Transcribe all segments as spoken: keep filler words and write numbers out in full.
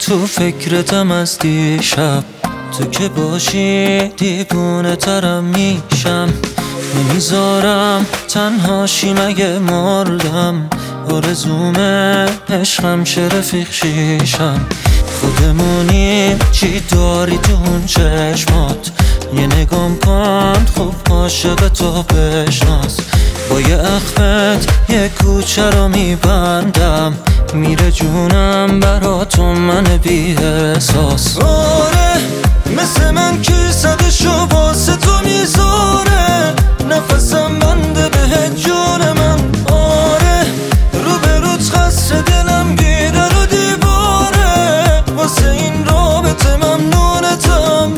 تو فکرتم از دیشب، تو که باشی دیوونه ترم میشم. نمیذارم تنهاشی مگه مردم، آرزومه عشقم شه رفیق شیشم. خودمونیم چی داری تو اون چشمات، یه نگام کن خوب عاشق تو بشناس. با یه اخمت یه کوچه رو میبندم، میره جونم براتون من بی احساس. آره مثل من کی صدشو واسه تو میذاره، نفسم بنده به جون من. آره رو به روت قصر دلم گیره رو دیواره، واسه این رابطه ممنونتم.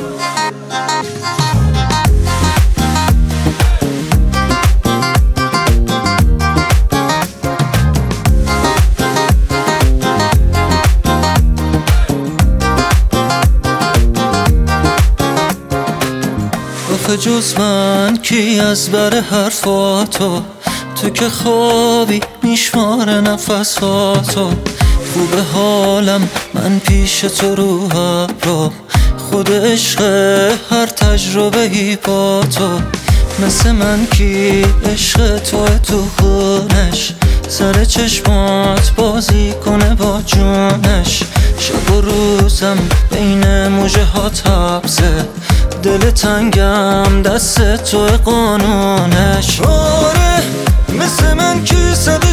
جز من کی از بر حرفاتو، تو که خوابی میشماره نفساتو. خوبه حالم من پیش تو رو هرام، خود عشق هر تجربه ای با تو. مثل من کی عشق تو تو خونش، سر چشمات بازی کنه با جونش. شب و روزم بین موجه ها تبزه، دل تنگم دست تو قانونش. آره مثل من کی صد